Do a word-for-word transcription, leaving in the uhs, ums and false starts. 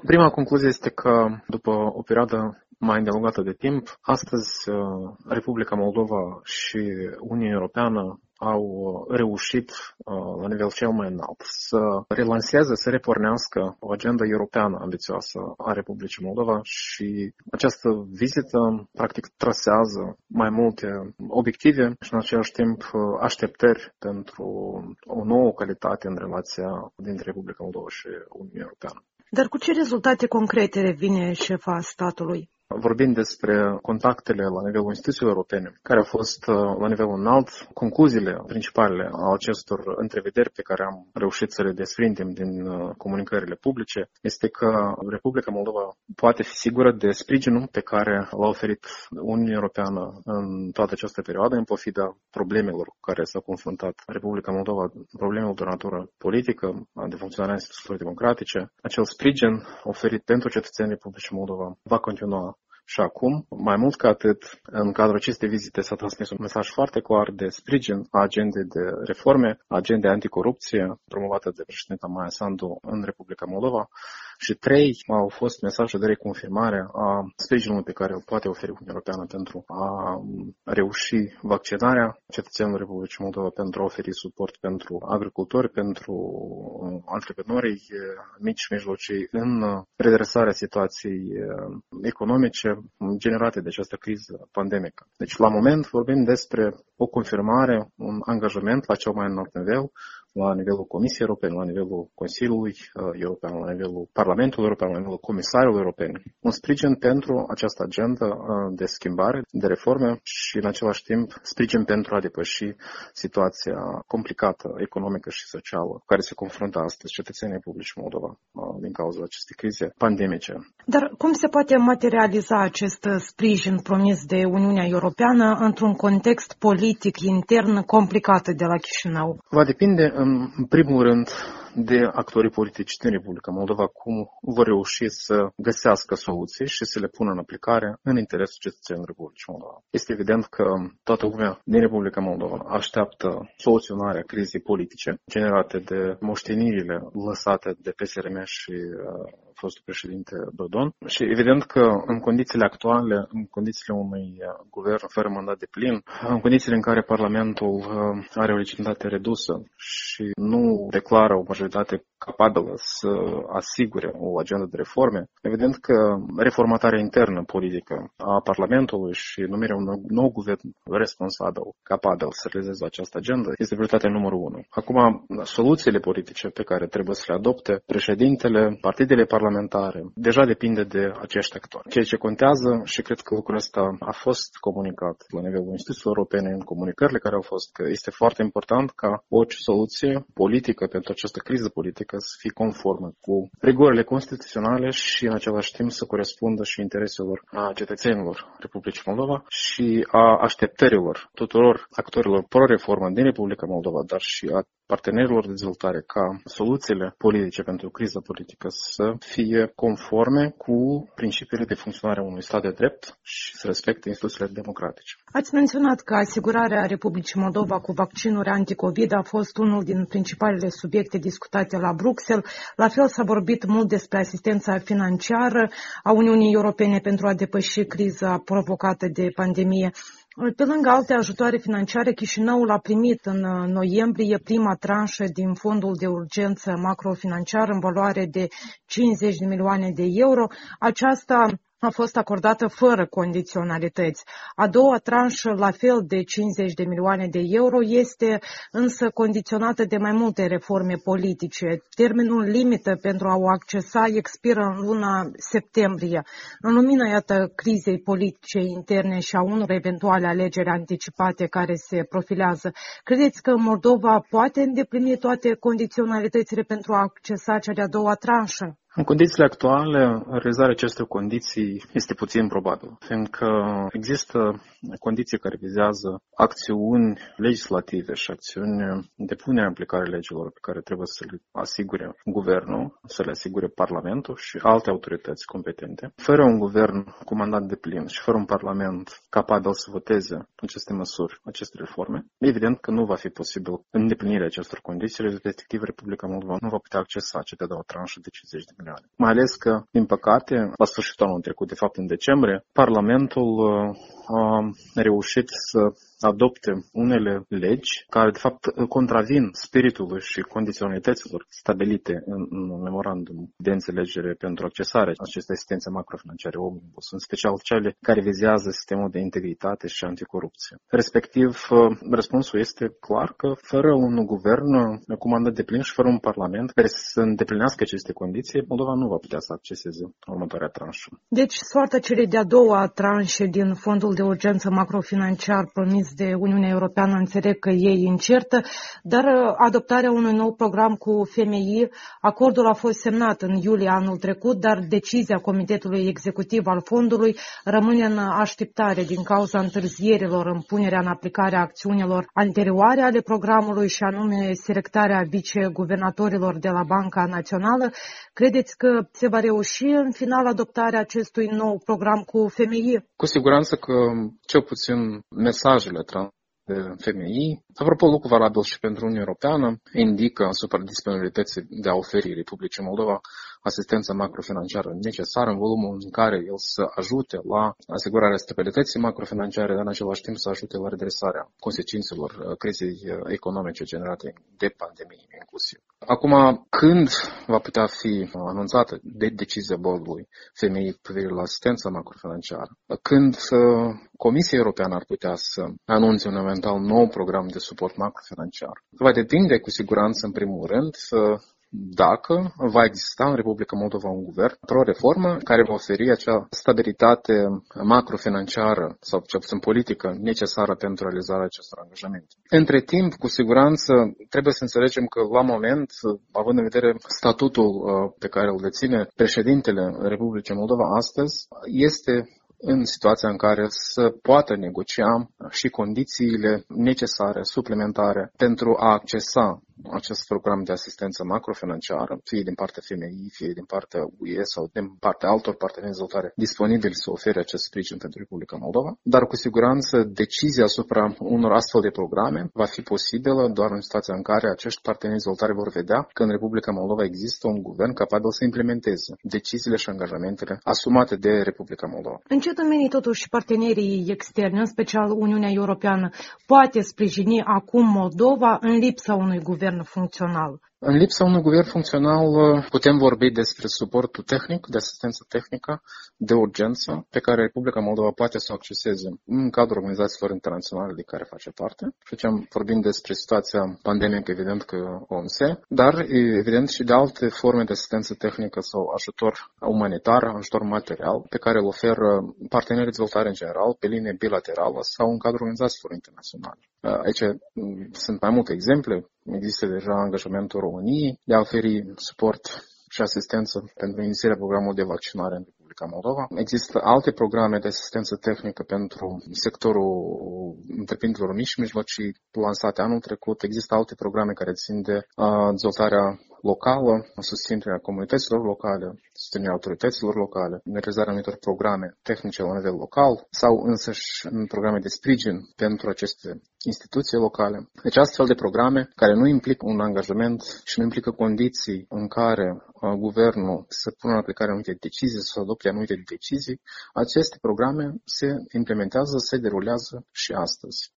Prima concluzie este că după o perioadă mai îndelungată de timp, astăzi Republica Moldova și Uniunea Europeană au reușit la nivel cel mai înalt să relanseze, să repornească o agendă europeană ambițioasă a Republicii Moldova și această vizită practic trasează mai multe obiective și în același timp așteptări pentru o nouă calitate în relația dintre Republica Moldova și Uniunea Europeană. Dar cu ce rezultate concrete vine șefa statului? Vorbim despre contactele la nivelul instituțiilor europene, care au fost la nivelul înalt. Concluziile principale a acestor întrevederi pe care am reușit să le desprindem din comunicările publice este că Republica Moldova poate fi sigură de sprijinul pe care l-a oferit Uniunea Europeană în toată această perioadă, în pofida problemelor cu care s-a confruntat Republica Moldova, problemelor de natură politică, de funcționarea instituțiilor democratice. Acel sprijin oferit pentru cetățenii Republicii Moldova va continua. Și acum, mai mult ca atât, în cadrul acestei vizite s-a transmis un mesaj foarte clar de sprijin a agendei de reforme, agendei anticorupție promovată de președinta Maia Sandu în Republica Moldova. Și trei au fost mesaje de reconfirmare a sprijinului pe care îl poate oferi Uniunea Europeană pentru a reuși vaccinarea cetățenilor Republicii Moldova, pentru a oferi suport pentru agricultori, pentru antreprenorii mici și mijlocii în redresarea situației economice generate de această criză pandemică. Deci, la moment, vorbim despre o confirmare, un angajament la cel mai înalt nivel, la nivelul Comisiei Europene, la nivelul Consiliului European, la nivelul Parlamentului European, la nivelul Comisarilor Europene. Un sprijin pentru această agendă de schimbare, de reforme și, în același timp, sprijin pentru a depăși situația complicată, economică și socială cu care se confruntă astăzi cetățenii Republicii Moldova din cauza acestei crize pandemice. Dar cum se poate materializa acest sprijin promis de Uniunea Europeană într-un context politic intern complicat de la Chișinău? Va depinde, în primul rând, de actorii politici din Republica Moldova, cum vor reuși să găsească soluții și să le pună în aplicare în interesul cetățenilor Republicii Moldova. Este evident că toată lumea din Republica Moldova așteaptă soluționarea crizei politice generate de moștenirile lăsate de P S R M și uh, fostul președinte Dodon. Și evident că în condițiile actuale, în condițiile unui guvern fără mandat de plin, în condițiile în care Parlamentul uh, are o legitimitate redusă și nu declară o majoritate capabilă să asigure o agendă de reforme, evident că reformatarea internă politică a Parlamentului și numirea unui nou guvern responsabil, capabil să realizeze această agendă, este prioritatea numărul unu. Acum, soluțiile politice pe care trebuie să le adopte președintele, partidele parlamentare, deja depinde de acești actori. Ceea ce contează, și cred că lucrul ăsta a fost comunicat la nivelul instituțiilor europene în comunicările care au fost, că este foarte important ca orice soluție politică pentru această criză politică să fie conformă cu rigorile constituționale și în același timp să corespundă și intereselor a cetățenilor Republicii Moldova și a așteptărilor tuturor actorilor pro-reformă din Republica Moldova, dar și a partenerilor de dezvoltare, ca soluțiile politice pentru criza politică să fie conforme cu principiile de funcționare a unui stat de drept și să respecte instituțiile democratice. Ați menționat că asigurarea Republicii Moldova cu vaccinuri anticovid a fost unul din principalele subiecte discutate la Bruxelles. La fel s-a vorbit mult despre asistența financiară a Uniunii Europene pentru a depăși criza provocată de pandemie. Pe lângă alte ajutoare financiare, Chișinăul a primit în noiembrie prima tranșă din fondul de urgență macrofinanciar în valoare de cincizeci de milioane de euro. Aceasta a fost acordată fără condiționalități. A doua tranșă, la fel de cincizeci de milioane de euro, este însă condiționată de mai multe reforme politice. Termenul limită pentru a o accesa expiră în luna septembrie. În lumina, iată, crizei politice interne și a unor eventuale alegeri anticipate care se profilează, credeți că Moldova poate îndeplini toate condiționalitățile pentru a accesa cea de-a doua tranșă? În condițiile actuale, realizarea acestor condiții este puțin probabil, fiindcă există condiții care vizează acțiuni legislative și acțiuni de punere în aplicare legilor pe care trebuie să le asigure guvernul, să le asigure Parlamentul și alte autorități competente. Fără un guvern cu mandat de plin și fără un Parlament capabil să voteze aceste măsuri, aceste reforme, evident că nu va fi posibil îndeplinirea acestor condiții, respectiv Republica Moldova nu va putea accesa cea de-a doua tranșă de cincizeci de milioane patrimoniale. Mai ales că, din păcate, la sfârșitul anului trecut, de fapt în decembrie, Parlamentul a reușit să adopte unele legi care, de fapt, contravin spiritului și condiționalităților stabilite în, în memorandum de înțelegere pentru accesarea acestei asistențe macrofinanciare Omnibus, în special cele care vizează sistemul de integritate și anticorupție. Respectiv, răspunsul este clar că fără un guvern cu mandat de plin și fără un parlament care să îndeplinească aceste condiții, Moldova nu va putea să acceseze următoarea tranșă. Deci, soarta celei de-a doua tranșe din fondul de urgență macrofinanciar promis de Uniunea Europeană, înțeleg că e incertă, dar adoptarea unui nou program cu F M I, acordul a fost semnat în iulie anul trecut, dar decizia Comitetului Executiv al fondului rămâne în așteptare din cauza întârzierilor în punerea în aplicare a acțiunilor anterioare ale programului și anume selectarea viceguvernatorilor de la Banca Națională. Credeți că se va reuși în final adoptarea acestui nou program cu F M I? Cu siguranță că cel puțin mesajele de F M I, apropo lucru valabil și pentru Uniunea Europeană, indică asupra disponibilității de a oferi Republicii Moldova asistența macrofinanciară necesară în volumul în care el să ajute la asigurarea stabilității macrofinanciare, dar în același timp să ajute la redresarea consecințelor crizei economice generate de pandemie inclusiv. Acum, când va putea fi anunțată de decizia bordului F M I cu privire la asistența macrofinanciară? Când Comisia Europeană ar putea să anunțe un eventual nou program de suport macrofinanciar? Va depinde cu siguranță, în primul rând, dacă va exista în Republica Moldova un guvern pro-reformă care va oferi acea stabilitate macrofinanciară sau cel puțin politică necesară pentru realizarea acestor angajamente. Între timp, cu siguranță, trebuie să înțelegem că la moment, având în vedere statutul pe care îl deține președintele Republicii Moldova astăzi, este în situația în care să poată negocia și condițiile necesare, suplimentare, pentru a accesa acest program de asistență macrofinanciară, fie din partea F M I, fie din partea U E sau din partea altor parteneri de dezvoltare disponibili să ofere acest sprijin pentru Republica Moldova, dar cu siguranță decizia asupra unor astfel de programe va fi posibilă doar în situația în care acești parteneri de dezvoltare vor vedea că în Republica Moldova există un guvern capabil să implementeze deciziile și angajamentele asumate de Republica Moldova. În ce domenii totuși partenerii externi, în special Uniunea Europeană, poate sprijini acum Moldova în lipsa unui guvern funcțional? În lipsa unui guvern funcțional putem vorbi despre suportul tehnic, de asistență tehnică, de urgență, pe care Republica Moldova poate să o acceseze în cadrul organizațiilor internaționale de care face parte. Făceam vorbind despre situația pandemică, evident că O M S, dar evident și de alte forme de asistență tehnică sau ajutor umanitar, ajutor material, pe care îl oferă partenerii de dezvoltare în general, pe linie bilaterală sau în cadrul organizațiilor internaționale. Aici sunt mai multe exemple. Există deja angajamentul României de a oferi suport și asistență pentru inițierea programului de vaccinare în Republica Moldova. Există alte programe de asistență tehnică pentru sectorul întreprinderilor mici și mijlocii lansate anul trecut. Există alte programe care țin de uh, dezvoltarea locală, susținerea comunităților locale, susținerea autorităților locale, realizarea anumitor programe tehnice la nivel local sau însăși în programe de sprijin pentru aceste instituții locale. Deci astfel de programe care nu implică un angajament și nu implică condiții în care uh, guvernul să pună în aplicare anumite decizii, să adopte anumite decizii, aceste programe se implementează, se derulează și astăzi.